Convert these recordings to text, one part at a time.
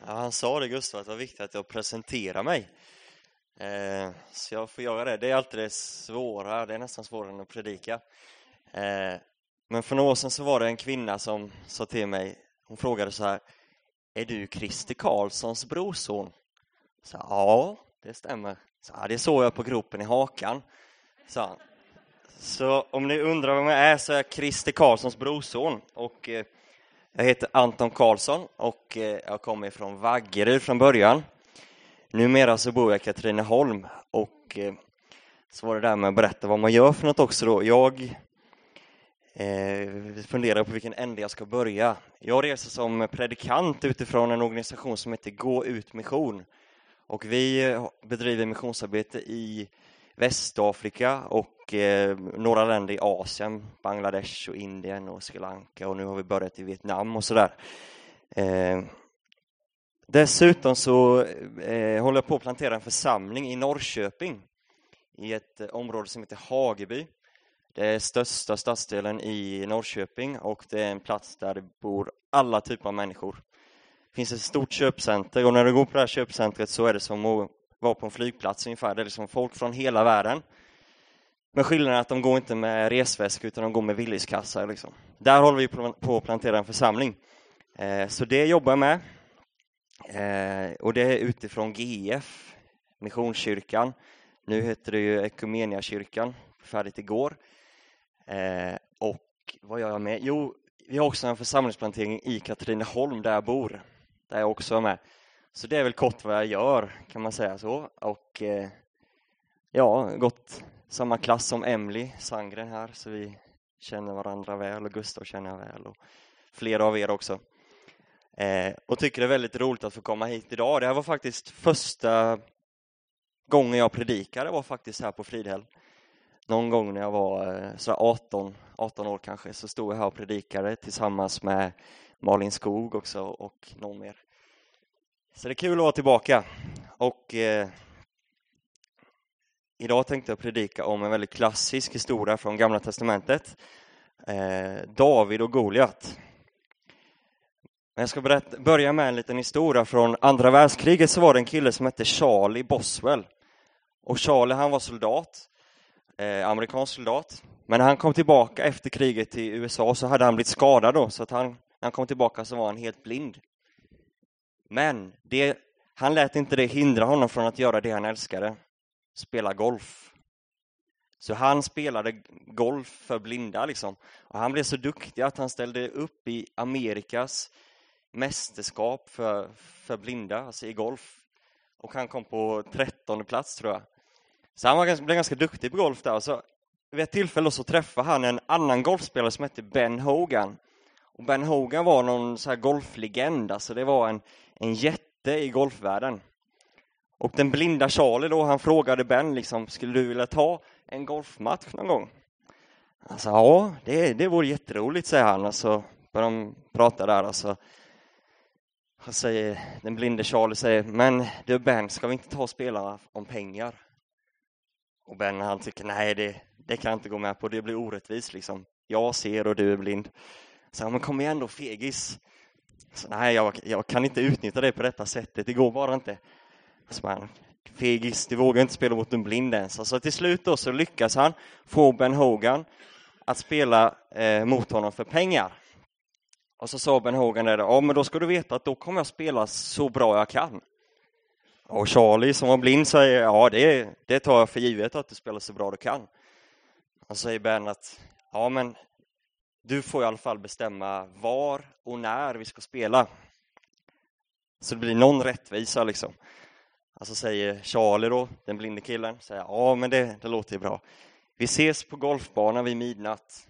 Ja, han sa det, Gustav, att det var viktigt att jag presenterar mig. Så jag får göra det. Det är alltid det svåra. Det är nästan svårare än att predika. Men för några år sedan så var det en kvinna som sa till mig. Hon frågade så här: är du Christer Karlssons brorson? Så, ja, det stämmer. Så, ja, det såg jag på gropen i hakan. Så om ni undrar vem jag är, så är jag Christer Karlssons brorson. Och jag heter Anton Karlsson och jag kommer från Vaggeryd från början. Numera så bor jag i Katrineholm, och så var det där med att berätta vad man gör för något också då. Jag funderar på vilken ände jag ska börja. Jag reser som predikant utifrån en organisation som heter Gå ut mission. Och vi bedriver missionsarbete i Västafrika och några länder i Asien, Bangladesh och Indien och Sri Lanka, och nu har vi börjat i Vietnam och sådär. Dessutom så håller jag på att plantera en församling i Norrköping, i ett område som heter Hageby. Det är största stadsdelen i Norrköping, och det är en plats där det bor alla typer av människor. Det finns ett stort köpcenter, och när du går på det här köpcentret så är det som att vara på en flygplats ungefär. Det är liksom folk från hela världen. Men skillnaden är att de går inte med resväsk, utan de går med Willys-kassar liksom. Där håller vi på att plantera en församling. Så det jobbar jag med. Och det är utifrån GF, Missionskyrkan. Nu heter det ju Ekumeniakyrkan, färdigt igår. Och vad gör jag med? Jo, vi har också en församlingsplantering i Katrineholm där jag bor. Där jag också är med. Så det är väl kort vad jag gör, kan man säga så. Och ja, gått samma klass som Emily Sandgren här. Så vi känner varandra väl, och Gustav känner jag väl. Och flera av er också. Och tycker det är väldigt roligt att få komma hit idag. Det här var faktiskt första gången jag predikade, var faktiskt här på Fridhäll. Någon gång när jag var så 18 år kanske, så stod jag här och predikade tillsammans med Malin Skog också och någon mer. Så det är kul att vara tillbaka. Och idag tänkte jag predika om en väldigt klassisk historia från Gamla testamentet. David och Goliat. Men jag ska börja med en liten historia från andra världskriget. Så var det en kille som hette Charlie Boswell. Och Charlie, han var soldat. Amerikansk soldat. Men när han kom tillbaka efter kriget till USA så hade han blivit skadad då. Så att när han kom tillbaka så var han helt blind. Men han lät inte det hindra honom från att göra det han älskade. Spela golf. Så han spelade golf för blinda liksom. Och han blev så duktig att han ställde upp i Amerikas mästerskap för blinda, alltså i golf. Och han kom på 13:e plats tror jag. Så han blev ganska duktig på golf där. Och så vid ett tillfälle så träffade han en annan golfspelare som hette Ben Hogan. Och Ben Hogan var någon så här golflegend. Alltså det var en jätte i golfvärlden. Och den blinda Charlie då, han frågade Ben liksom, skulle du vilja ta en golfmatch någon gång? Alltså ja, det vore jätteroligt, säger han. Och så börjar de prata där. Alltså, den blinde Charlie säger, men du Ben, ska vi inte ta och spela om pengar? Och Ben han tycker, nej det kan jag inte gå med på, det blir orättvist liksom. Jag ser och du är blind. Så men kom igen då, fegis. Så, nej, jag kan inte utnyttja det på detta sättet, det går bara inte. Så man, fegis, du vågar inte spela mot en blind ens. Alltså till slut då så lyckas han få Ben Hogan att spela mot honom för pengar. Och så sa Ben Hogan där, ja men då ska du veta att då kommer jag spela så bra jag kan. Och Charlie som var blind säger, ja det tar jag för givet att du spelar så bra du kan. Och så säger Ben att, ja men du får i alla fall bestämma var och när vi ska spela. Så det blir någon rättvisa liksom. Alltså säger Charlie då, den blinde killen, säger, ja men det låter ju bra. Vi ses på golfbanan vid midnatt.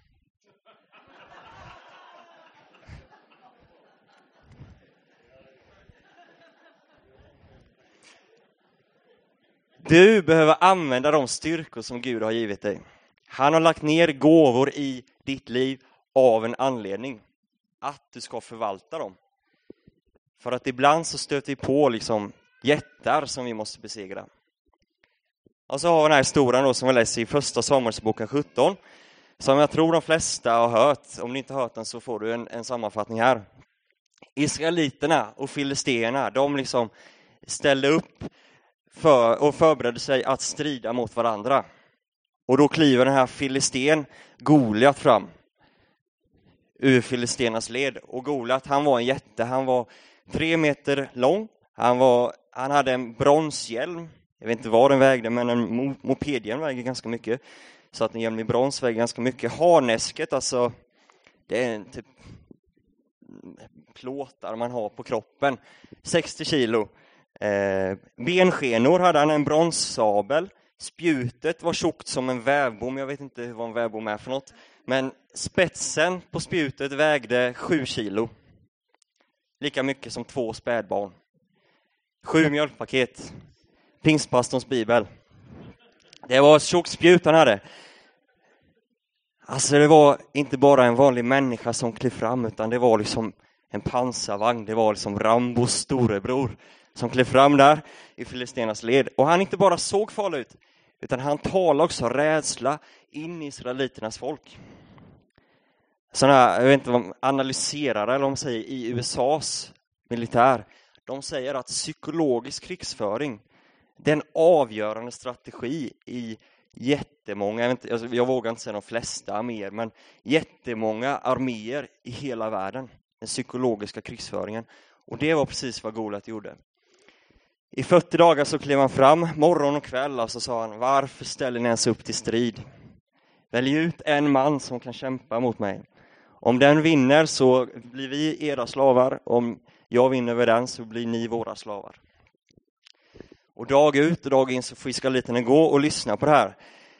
Du behöver använda de styrkor som Gud har givit dig. Han har lagt ner gåvor i ditt liv av en anledning. Att du ska förvalta dem. För att ibland så stöter vi på liksom jättar som vi måste besegra. Och så har vi den här historien då som vi läser i första Samuelsboken 17. Som jag tror de flesta har hört. Om ni inte har hört den så får du en sammanfattning här. Israeliterna och filisterna, de liksom ställde upp och förberedde sig att strida mot varandra. Och då kliver den här filisten Goliat fram ur filisternas led. Och Goliat, han var en jätte, han var 3 meter lång. Han hade en bronshjälm. Jag vet inte vad den vägde, men en mopedhjälm väger ganska mycket. Så att en hjälm i brons väger ganska mycket. Harnäsket, alltså det är en typ plåtar man har på kroppen. 60 kilo. Benskenor hade han, en bronssabel. Spjutet var tjockt som en vävbom. Jag vet inte vad en vävbom är för något. Men spetsen på spjutet vägde 7 kilo. Lika mycket som 2 spädbarn. 7 mjölkpaket. Pingstpastorns bibel. Det var ett tjockt spjut han hade. Alltså det var inte bara en vanlig människa som klev fram, utan det var liksom en pansarvagn. Det var liksom Rambos storebror som klev fram där i filisternas led. Och han inte bara såg farlig ut, utan han talade också rädsla in i israeliternas folk. Sådana här, jag vet inte vad man analyserar eller vad man säger i USAs militär. De säger att psykologisk krigsföring, det är en avgörande strategi i jättemånga, jag vågar inte säga de flesta arméer, men jättemånga arméer i hela världen. Den psykologiska krigsföringen. Och det var precis vad Goliat gjorde. I 40 dagar så klev han fram, morgon och kväll, och så sa han: varför ställer ni ens upp till strid? Välj ut en man som kan kämpa mot mig. Om den vinner så blir vi era slavar. Om jag vinner över den så blir ni våra slavar. Och dag ut och dag in så får israeliterna gå och lyssna på det här.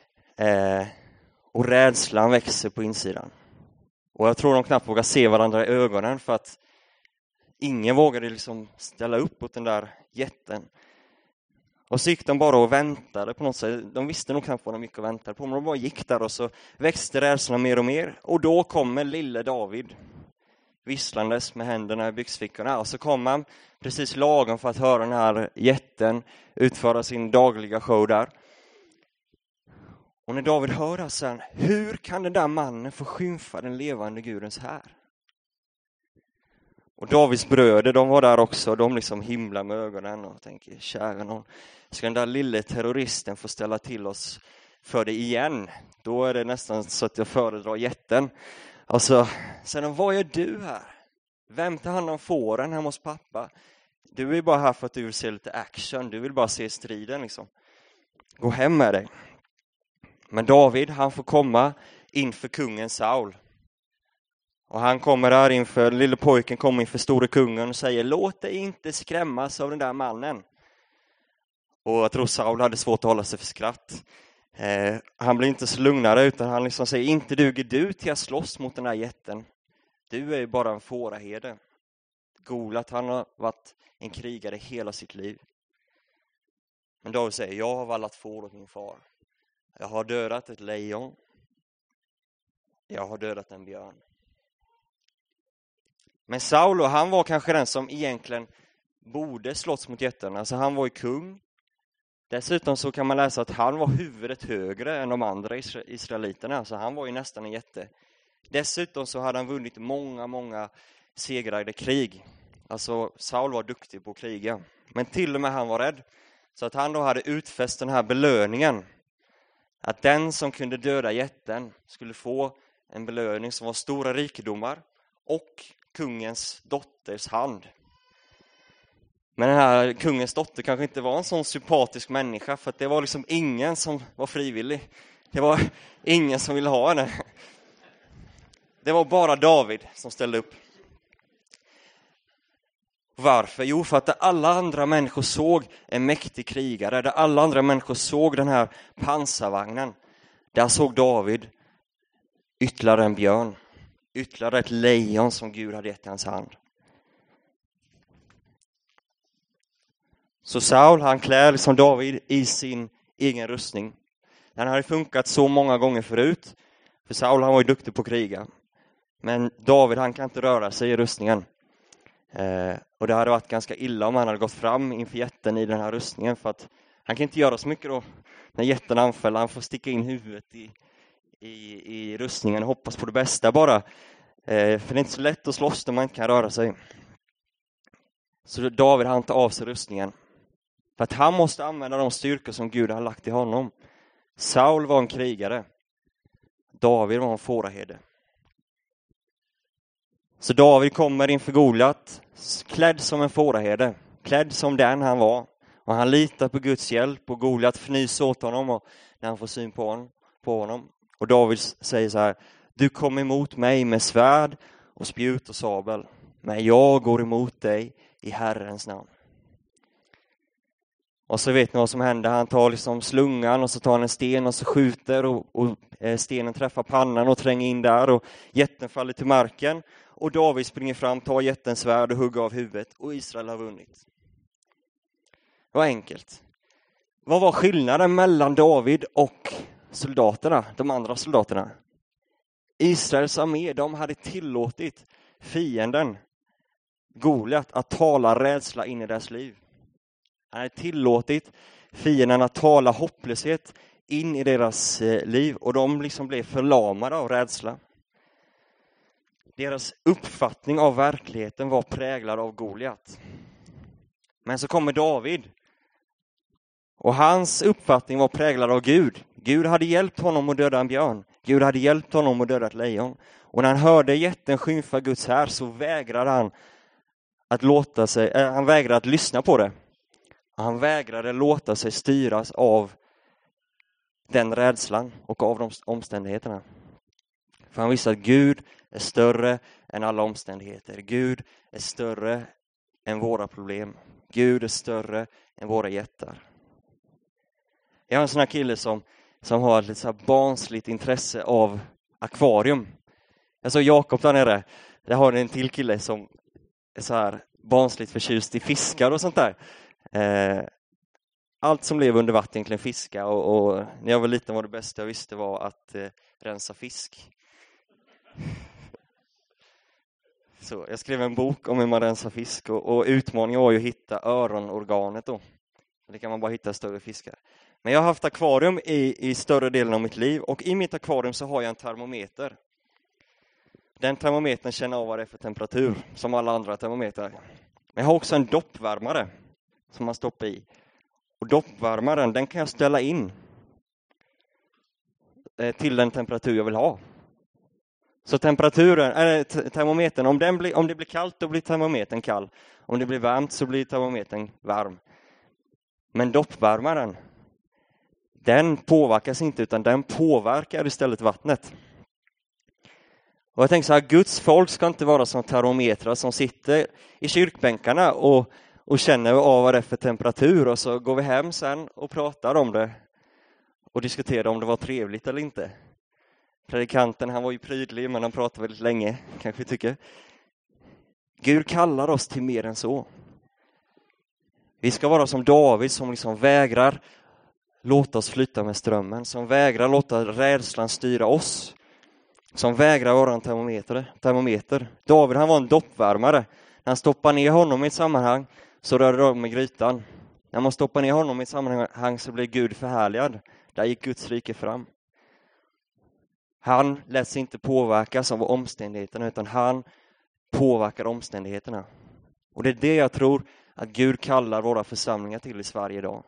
Och rädslan växer på insidan. Och jag tror de knappt vågar se varandra i ögonen, för att ingen vågade liksom ställa upp mot den där jätten. Och så gick de bara och väntade på något sätt. De visste nog knappt vad de gick och väntade på, men de bara gick där, och så växte rädslan mer och mer. Och då kommer lille David visslandes med händerna i byxfickorna. Och så kom han precis lagom för att höra den här jätten utföra sin dagliga show där. Och när David hör det sen: hur kan den där mannen få skymfa den levande Gudens här? Och Davids bröder, de var där också. De liksom himlar med ögonen och tänker: kära någon, ska den där lille terroristen få ställa till oss för det igen? Då är det nästan så att jag föredrar jätten. Alltså, sen, vad gör du här? Vem tar hand om fåren hemma hos pappa? Du är bara här för att du vill se lite action. Du vill bara se striden liksom. Gå hem med dig. Men David, han får komma inför kungen Saul. Och han kommer där inför, lille pojken kommer inför store kungen och säger: låt dig inte skrämmas av den där mannen. Och jag tror Saul hade svårt att hålla sig för skratt. Han blir inte så lugnare, utan han liksom säger: inte duger du till att slåss mot den där jätten. Du är ju bara en fåraherde. Goliat, han har varit en krigare hela sitt liv. Men David säger: jag har vallat får åt min far. Jag har dödat ett lejon. Jag har dödat en björn. Men Saul, han var kanske den som egentligen borde slåss mot jätten. Alltså han var ju kung. Dessutom så kan man läsa att han var huvudet högre än de andra israeliterna. Så han var ju nästan en jätte. Dessutom så hade han vunnit många segrade krig. Alltså Saul var duktig på att kriga. Men till och med han var rädd. Så att han då hade utfäst den här belöningen. Att den som kunde döda jätten skulle få en belöning som var stora rikedomar och kungens dotters hand. Men den här kungens dotter kanske inte var en sån sympatisk människa, för att det var liksom ingen som var frivillig. Det var ingen som ville ha henne. Det var bara David som ställde upp. Varför? Jo, för att alla andra människor såg en mäktig krigare. Där alla andra människor såg den här pansarvagnen. Där såg David ytterligare en björn. Ytterligare ett lejon som Gud hade gett i hans hand. Så Saul, han klär liksom David i sin egen rustning. Den hade funkat så många gånger förut. För Saul, han var ju duktig på att kriga. Men David, han kan inte röra sig i rustningen. Och det hade varit ganska illa om han hade gått fram inför jätten i den här rustningen. För att han kan inte göra så mycket då. När jätten anfaller, han får sticka in huvudet i rustningen och hoppas på det bästa bara. För det är inte så lätt att slåss när man inte kan röra sig. Så David han tar av sig rustningen. För att han måste använda de styrkor som Gud har lagt i honom. Saul var en krigare. David var en fåraherde. Så David kommer inför Goliat klädd som en fåraherde. Klädd som den han var. Och han litar på Guds hjälp. Och Goliat fnyser åt honom och när han får syn på honom. Och David säger så här: du kom emot mig med svärd och spjut och sabel. Men jag går emot dig i Herrens namn. Och så vet ni vad som händer. Han tar liksom slungan och så tar han en sten och så skjuter. Och stenen träffar pannan och tränger in där. Och jätten faller till marken. Och David springer fram, tar jättens svärd och hugger av huvudet. Och Israel har vunnit. Det var enkelt. Vad var skillnaden mellan David och soldaterna, de andra soldaterna? Israels armé, de hade tillåtit fienden Goliat att tala rädsla in i deras liv. Han hade tillåtit fienden att tala hopplöshet in i deras liv. Och de liksom blev förlamade av rädsla. Deras uppfattning av verkligheten var präglad av Goliat. Men så kommer David. Och hans uppfattning var präglad av Gud. Gud hade hjälpt honom att döda en björn. Gud hade hjälpt honom att döda ett lejon. Och när han hörde jätten skymfa Guds här så vägrade han han vägrade att lyssna på det. Han vägrade låta sig styras av den rädslan och av de omständigheterna. För han visste att Gud är större än alla omständigheter. Gud är större än våra problem. Gud är större än våra jättar. Jag har en sån här kille som har ett lite så här barnsligt intresse av akvarium. Jag såg Jakob där nere. Jag har en till kille som är så här barnsligt förtjust i fiskar och sånt där. Allt som lever under vatten egentligen fiska. Och när jag var liten var det bästa jag visste var att rensa fisk. Så jag skrev en bok om hur man rensar fisk. Och utmaningen var ju att hitta öronorganet då. Det kan man bara hitta större fiskar. Men jag har haft akvarium i större delen av mitt liv. Och i mitt akvarium så har jag en termometer. Den termometern känner av vad det är för temperatur. Som alla andra termometrar. Men jag har också en doppvärmare. Som man stoppar i. Och doppvärmaren den kan jag ställa in. Till den temperatur jag vill ha. Så termometern. Om det blir kallt då blir termometern kall. Om det blir varmt så blir termometern varm. Men doppvärmaren. Den påverkas inte utan den påverkar istället vattnet. Och jag tänker så här, Guds folk ska inte vara som termometrar som sitter i kyrkbänkarna och känner av vad det är för temperatur. Och så går vi hem sen och pratar om det och diskuterar om det var trevligt eller inte. Predikanten, han var ju prydlig men han pratade väldigt länge, kanske vi tycker. Gud kallar oss till mer än så. Vi ska vara som David som liksom vägrar låta oss flytta med strömmen. Som vägrar låta rädslan styra oss. Som vägrar vara en termometer. David han var en doppvärmare. När han stoppade ner honom i ett sammanhang så rörde de med grytan. När man stoppar ner honom i ett sammanhang så blir Gud förhärligad. Där gick Guds rike fram. Han lät sig inte påverkas av omständigheterna utan han påverkar omständigheterna. Och det är det jag tror att Gud kallar våra församlingar till i Sverige idag.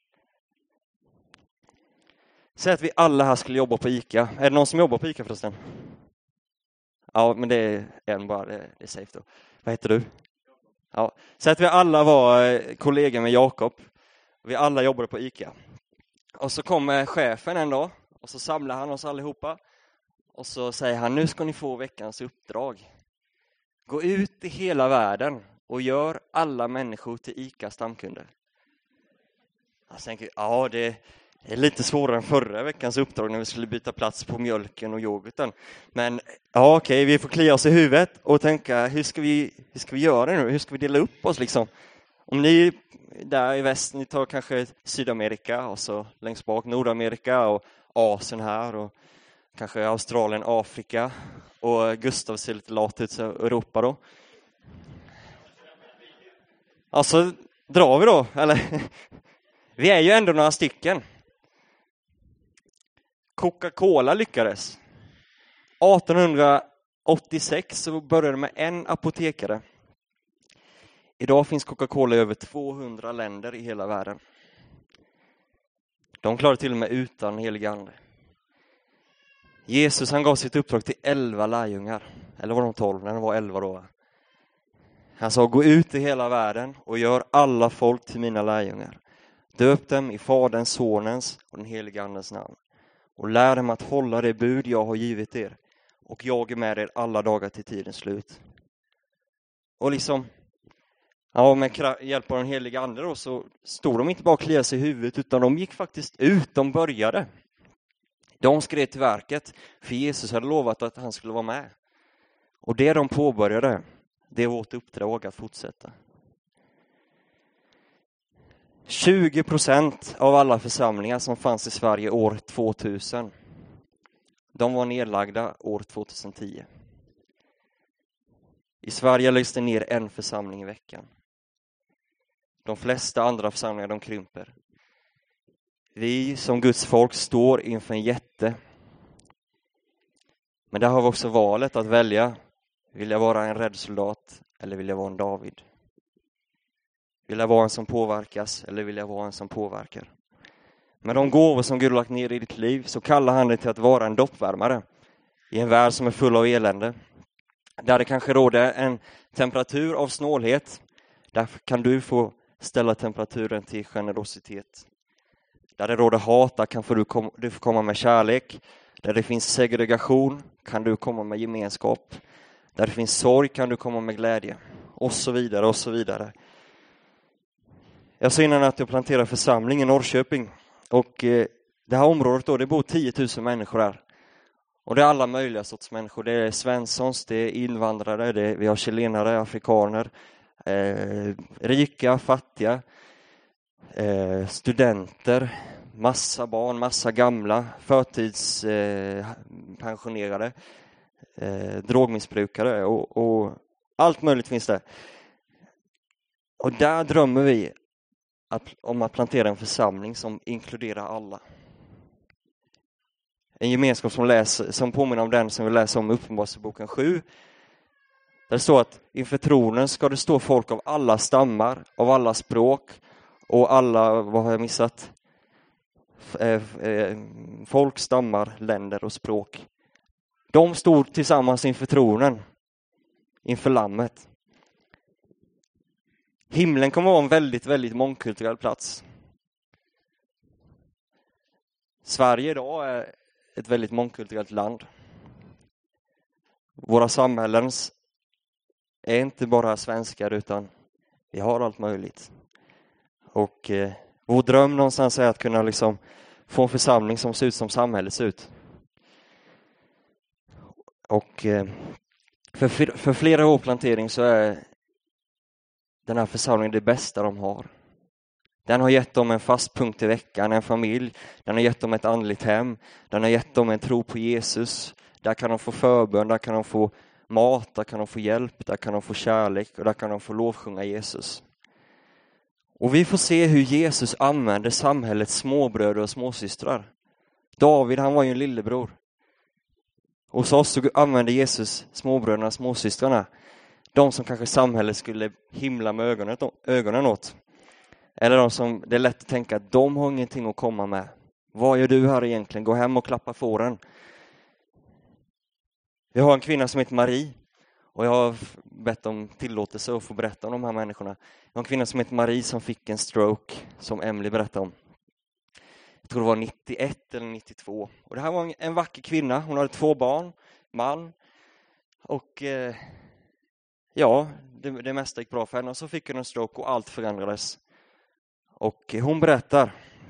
Säg att vi alla här skulle jobba på ICA. Är det någon som jobbar på ICA förresten? Ja, men det är en bara. Det är safe då. Vad heter du? Ja. Säg att vi alla var kollegor med Jakob. Vi alla jobbade på ICA. Och så kommer chefen en dag. Och så samlar han oss allihopa. Och så säger han, nu ska ni få veckans uppdrag. Gå ut i hela världen och gör alla människor till ICA stamkunder. Jag tänker, ja det är lite svårare än förra veckans uppdrag när vi skulle byta plats på mjölken och yoghurten. Men ja okej, vi får klia oss i huvudet och tänka, hur ska vi göra nu? Hur ska vi dela upp oss liksom? Om ni där i väst, ni tar kanske Sydamerika och så längst bak Nordamerika och Asien här och kanske Australien, Afrika och Gustav ser lite lat ut så Europa då. Alltså drar vi då, eller? Vi är ju ändå några stycken. Coca-Cola lyckades. 1886 så började med en apotekare. Idag finns Coca-Cola i över 200 länder i hela världen. De klarar till och med utan helig ande. Jesus, han gav sitt uppdrag till 11 lärjungar. Eller var de 12? När de var 11 då. Han sa, gå ut i hela världen och gör alla folk till mina lärjungar. Döp dem i Faderns, Sonens och den helige andens namn. Och lär dem att hålla det bud jag har givit er. Och jag är med er alla dagar till tidens slut. Och liksom, ja, med hjälp av den heliga ande då, så stod de inte bara och kliade sig i huvudet, utan de gick faktiskt ut, de började. De skrev till verket, för Jesus hade lovat att han skulle vara med. Och det de påbörjade, det är vårt uppdrag att fortsätta. 20% av alla församlingar som fanns i Sverige år 2000, de var nedlagda år 2010. I Sverige läggs det ner en församling i veckan. De flesta andra församlingar, de krymper. Vi som Guds folk står inför en jätte. Men där har vi också valet att välja. Vill jag vara en rädd soldat eller vill jag vara en David? Vill jag vara en som påverkas eller vill jag vara en som påverkar? Med de gåvor som Gud har lagt ner i ditt liv så kallar han dig till att vara en doppvärmare i en värld som är full av elände. Där det kanske råder en temperatur av snålhet. Där kan du få ställa temperaturen till generositet. Där det råder hat, där kan du får komma med kärlek. Där det finns segregation kan du komma med gemenskap. Där det finns sorg kan du komma med glädje. Och så vidare och så vidare. Jag sa innan att jag planterar församling i Norrköping. Och det här området då, det bor 10 000 människor där. Och det är alla möjliga sorts människor. Det är svenssons, det är invandrare, vi har chilenare, afrikaner, rika, fattiga, studenter, massa barn, massa gamla, förtidspensionerade, drogmissbrukare och allt möjligt finns det. Och där drömmer vi om att plantera en församling som inkluderar alla. En gemenskap som påminner om den som vi läser om i Uppenbarelseboken 7. Där det står att inför tronen ska det stå folk av alla stammar, av alla språk och alla, vad har jag missat? Folk, stammar, länder och språk. De stod tillsammans inför tronen, inför lammet. Himlen kommer att vara en väldigt, väldigt mångkulturell plats. Sverige idag är ett väldigt mångkulturellt land. Våra samhällen är inte bara svenskar utan vi har allt möjligt. Och vår dröm någonstans är att kunna liksom få en församling som ser ut som samhället ser ut. Och för flera år plantering så är den här församlingen det bästa de har. Den har gett dem en fast punkt i veckan, en familj. Den har gett dem ett andligt hem. Den har gett dem en tro på Jesus. Där kan de få förbön, där kan de få mat, där kan de få hjälp, där kan de få kärlek och där kan de få lovsjunga Jesus. Och vi får se hur Jesus använder samhällets småbröder och småsystrar. David, han var ju en lillebror. Och så oss använde Jesus småbröderna och småsystrarna. De som kanske samhället skulle himla med ögonen åt. Eller de som det är lätt att tänka att de har ingenting att komma med. Vad gör du här egentligen? Gå hem och klappa fåren. Vi har en kvinna som heter Marie. Och jag har bett om tillåtelse att få berätta om de här människorna. Jag har en kvinna som heter Marie som fick en stroke som Emily berättade om. Jag tror det var 91 eller 92. Och det här var en vacker kvinna. Hon hade 2 barn, man. Och ja, det mesta gick bra för henne. Och så fick hon en stroke och allt förändrades. Och hon berättar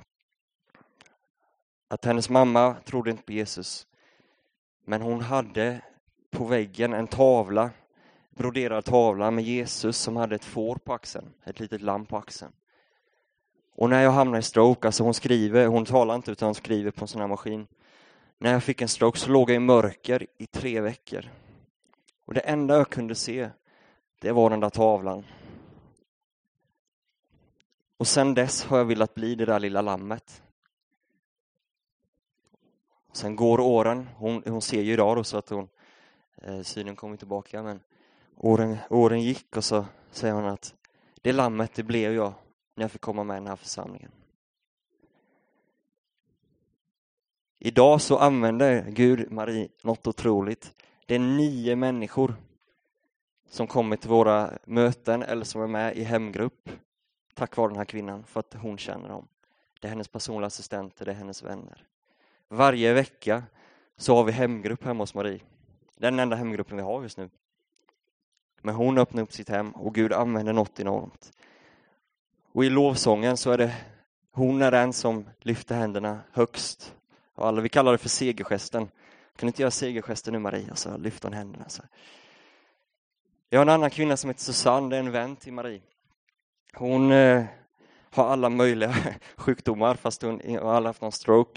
att hennes mamma trodde inte på Jesus. Men hon hade på väggen en tavla, broderad tavla med Jesus som hade ett får på axeln, ett litet lamm på axeln. Och när jag hamnade i stroke, alltså hon talar inte utan hon skriver på en sån här maskin. När jag fick en stroke så låg jag i mörker i 3 veckor. Och det enda jag kunde se, det var den där tavlan. Och sen dess har jag velat bli det där lilla lammet. Sen går åren, hon ser ju idag då så att synen kommer tillbaka, men åren gick och så säger hon att Det lammet, det blev jag när jag fick komma med i den här församlingen. Idag så använder Gud Marie något otroligt. Det är 9 människor som kommer till våra möten eller som är med i hemgrupp tack vare den här kvinnan, för att hon känner dem. Det är hennes personliga assistenter, det är hennes vänner. Varje vecka så har vi hemgrupp hemma hos Marie. Det är den enda hemgruppen vi har just nu. Men hon öppnar upp sitt hem och Gud använder något enormt. Och i lovsången så är det hon är den som lyfter händerna högst. Och alla, vi kallar det för segergesten. Kan du inte göra segergesten nu, Marie? Och så lyfter hon händerna. Så. Jag har en annan kvinna som heter Susanne, det är en vän till Marie. Hon har alla möjliga sjukdomar, fast hon har aldrig haft någon stroke.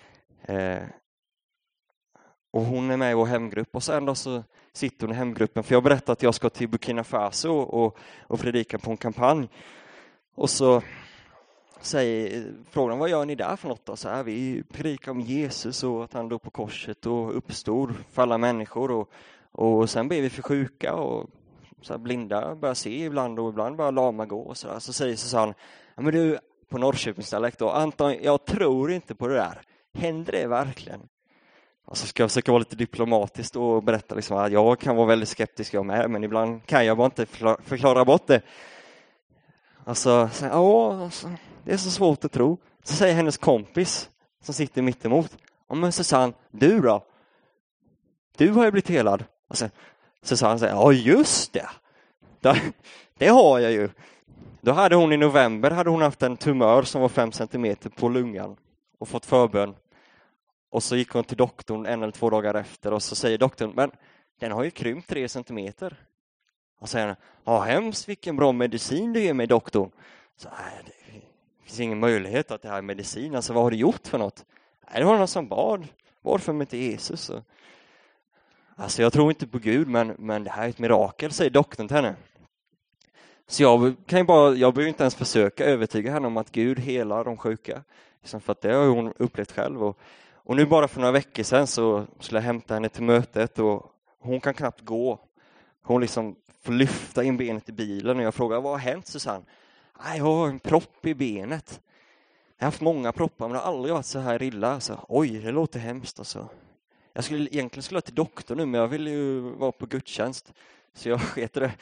Och hon är med i vår hemgrupp. Och så en dag så sitter hon i hemgruppen. För jag berättade att jag ska till Burkina Faso och predika på en kampanj. Och så säger frågan, vad gör ni där för något då? Så här, vi predikar om Jesus och att han dog på korset och uppstod för alla människor. Och sen ber vi för sjuka och så här, blinda börjar se ibland och ibland börjar lama gå. Och så, där. Så säger Susanne, ja, men du, på Norrköpingsdialekt då, Anton, jag tror inte på det där. Händer det verkligen? Och så ska jag försöka vara lite diplomatisk och berätta liksom att jag kan vara väldigt skeptisk jag med, men ibland kan jag bara inte förklara bort det. Alltså, det är så svårt att tro. Så säger hennes kompis som sitter mitt emot, ja men Susanne, du då? Du har ju blivit helad. Och sen Susanne säger, ja just det. Det har jag ju. Då hade hon i november haft en tumör som var 5 centimeter på lungan och fått förbön. Och så gick hon till doktorn 1 eller 2 dagar efter och så säger doktorn, men den har ju krympt 3 centimeter. Och säger han, ja hemskt vilken bra medicin du ger mig, doktorn. Så det finns ingen möjlighet att det här är medicin. Alltså vad har du gjort för något? Nej, det var någon som bad för mig till Jesus. Och, alltså jag tror inte på Gud, men det här är ett mirakel, säger doktorn till henne. Så jag behöver inte ens försöka övertyga henne om att Gud helar de sjuka. För att det har hon upplevt själv. Och nu bara för några veckor sedan så skulle jag hämta henne till mötet och hon kan knappt gå. Hon liksom får lyfta in benet i bilen och jag frågar, vad har hänt Susanne? Nej, jag har en propp i benet. Jag har haft många proppar men det har aldrig varit så här illa. Så, oj, det låter hemskt. Alltså. Egentligen skulle jag till doktorn nu, men jag vill ju vara på gudstjänst. Så jag sket det.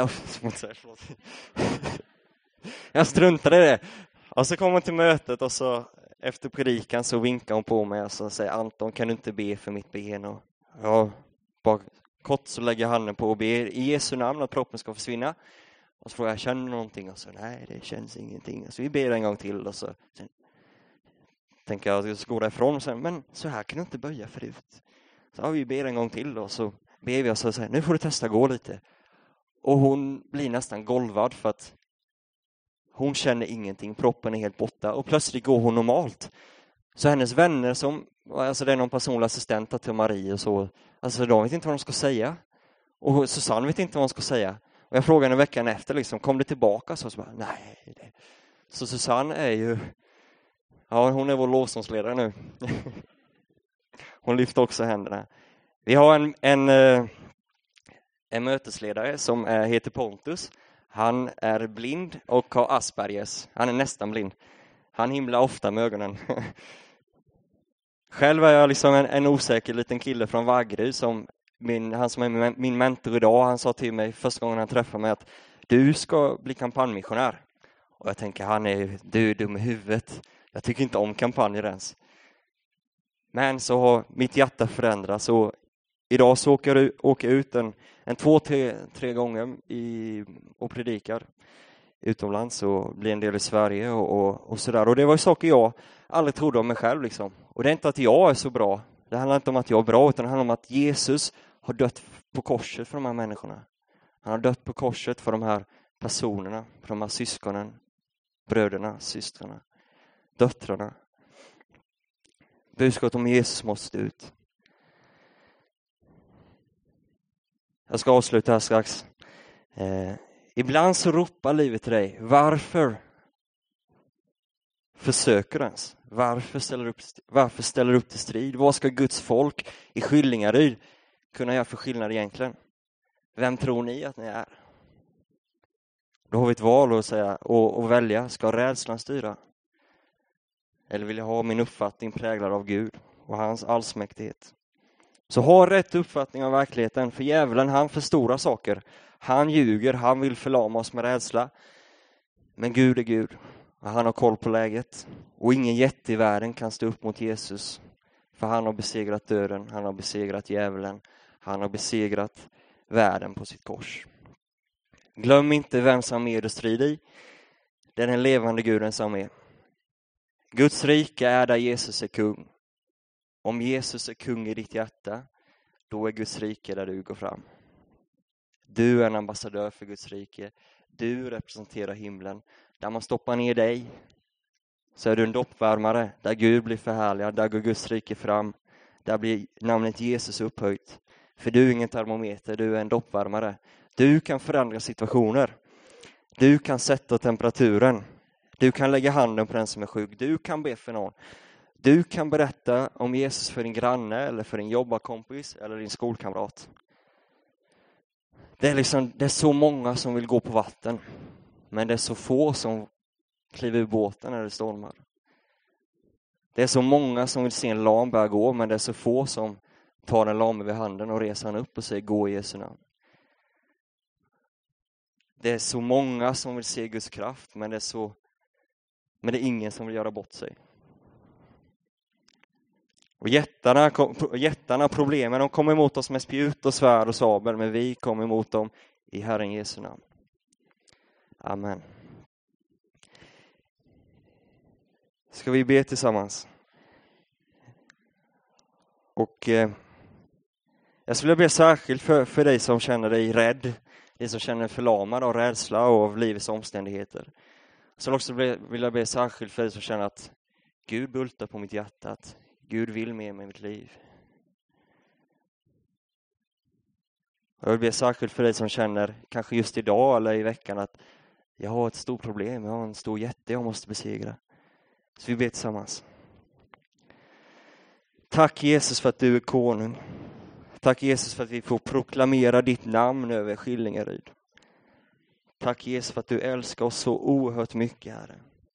Jag struntade i det. Och så kom hon till mötet och så efter predikan så vinkar hon på mig och så säger Anton, kan du inte be för mitt ben? Och ja, bara kort så lägger jag handen på och ber i Jesu namn att proppen ska försvinna. Och så frågar jag, känner du någonting? Och så, nej, det känns ingenting. Så vi ber en gång till och så sen tänker jag att jag ska gå därifrån och säga, men så här kan du inte böja förut. Så ja, vi ber en gång till och så ber vi och så säger, nu får du testa gå lite. Och hon blir nästan golvad för att hon känner ingenting, proppen är helt borta och plötsligt går hon normalt. Så hennes vänner som, alltså det är någon personlig assistent till Marie och så, alltså de vet inte vad de ska säga. Och Susanne vet inte vad hon ska säga. Och jag frågade henne veckan efter, liksom, kom det tillbaka? Så bara, nej. Så Susanne är ju, ja hon är vår lovsångsledare nu. Hon lyfter också händerna. Vi har en mötesledare som heter Pontus. Han är blind och har Aspergers. Han är nästan blind. Han himlar ofta med ögonen. Själv är jag liksom en osäker liten kille från Vaggeryd som han som är min mentor idag, han sa till mig första gången han träffade mig att du ska bli kampanjmissionär. Och jag tänker, du är dum i huvudet. Jag tycker inte om kampanjer ens. Men så har mitt hjärta förändrats och idag så åker jag ut en 2-3 gånger och predikar utomlands och blir en del i Sverige och sådär. Och det var ju saker jag aldrig trodde om mig själv liksom. Och det är inte att jag är så bra. Det handlar inte om att jag är bra utan det handlar om att Jesus har dött på korset för de här människorna. Han har dött på korset för de här personerna, för de här syskonen, bröderna, systrarna, döttrarna. Budskapet om Jesus måste ut. Jag ska avsluta här strax. Ibland så ropar livet till dig. Varför försöker du ens? Varför ställer du upp till strid? Vad ska Guds folk i Skillingaryd kunna göra för skillnad egentligen? Vem tror ni att ni är? Då har vi ett val att säga och välja. Ska rädslan styra? Eller vill jag ha min uppfattning präglad av Gud och hans allsmäktighet? Så ha rätt uppfattning av verkligheten. För djävulen, han förstorar saker. Han ljuger, han vill förlama oss med rädsla. Men Gud är Gud. Och han har koll på läget. Och ingen jätte i världen kan stå upp mot Jesus. För han har besegrat döden, han har besegrat djävulen. Han har besegrat världen på sitt kors. Glöm inte vem som är det strid i. Det är den levande Guden som är. Guds rike är där Jesus är kung. Om Jesus är kung i ditt hjärta, då är Guds rike där du går fram. Du är en ambassadör för Guds rike. Du representerar himlen. Där man stoppar ner dig, så är du en doppvärmare. Där Gud blir förhärligad, där går Guds rike fram. Där blir namnet Jesus upphöjt. För du är ingen termometer, du är en doppvärmare. Du kan förändra situationer. Du kan sätta temperaturen. Du kan lägga handen på den som är sjuk. Du kan be för någon. Du kan berätta om Jesus för din granne eller för din jobbarkompis eller din skolkamrat. Det är så många som vill gå på vatten. Men det är så få som kliver ur båten när det stormar. Det är så många som vill se en lam börja gå, men det är så få som tar den lame vid handen och reser han upp och säger gå i Jesu namn. Det är så många som vill se Guds kraft, men det är ingen som vill göra bort sig. Och jättarna, problemen, de kommer emot oss med spjut och svärd och sabel, men vi kommer emot dem i Herren Jesu namn. Amen. Ska vi be tillsammans? Och jag skulle be särskilt för dig som känner dig rädd, dig som känner förlamad av rädsla och av livets omständigheter. Så också vill jag be särskilt för dig som känner att Gud bultar på mitt hjärta, att Gud vill med mig i mitt liv. Jag vill be särskilt för dig som känner, kanske just idag eller i veckan, att jag har ett stort problem, jag har en stor jätte jag måste besegra. Så vi ber tillsammans. Tack Jesus för att du är konung. Tack Jesus för att vi får proklamera ditt namn över Skillingaryd. Tack Jesus för att du älskar oss så oerhört mycket, Herre.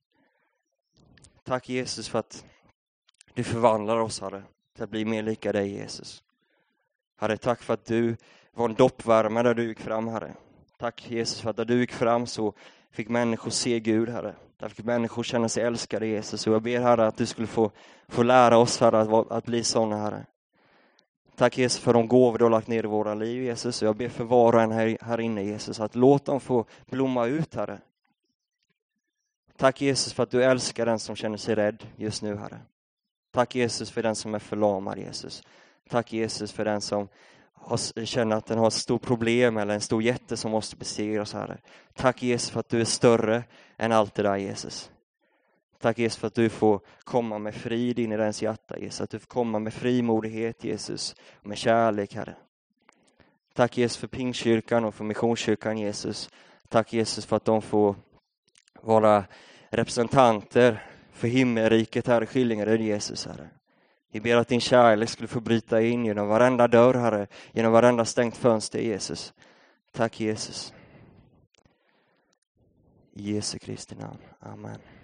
Tack Jesus för att du förvandlar oss, Herre, till att bli mer lika dig, Jesus. Herre, tack för att du var en doppvärmare där du gick fram, Herre. Tack Jesus för att där du gick fram så fick människor se Gud, Herre. Där fick människor känna sig älskade, Jesus. Och jag ber, Herre, att du skulle få lära oss, Herre, att bli sådana, Herre. Tack Jesus för de gåvor du har lagt ner i våra liv, Jesus. Och jag ber för var och en här inne, Jesus, att låt dem få blomma ut, Herre. Tack Jesus för att du älskar den som känner sig rädd just nu, Herre. Tack Jesus för den som är förlamad, Jesus. Tack Jesus för den som känner att den har ett stort problem eller en stor jätte som måste besegras, Herre. Tack Jesus för att du är större än allt det där, Jesus. Tack Jesus för att du får komma med frid in i dens hjärta, Jesus. Att du får komma med frimodighet, Jesus. Och med kärlek, Herre. Tack Jesus för Pingstkyrkan och för Missionskyrkan, Jesus. Tack Jesus för att de får vara representanter för himmelriket här i Skillingaryd, Jesus, Herre. Vi ber att din kärlek skulle få bryta in genom varenda dörr, Herre. Genom varenda stängt fönster, Jesus. Tack Jesus. I Jesu Kristi namn. Amen.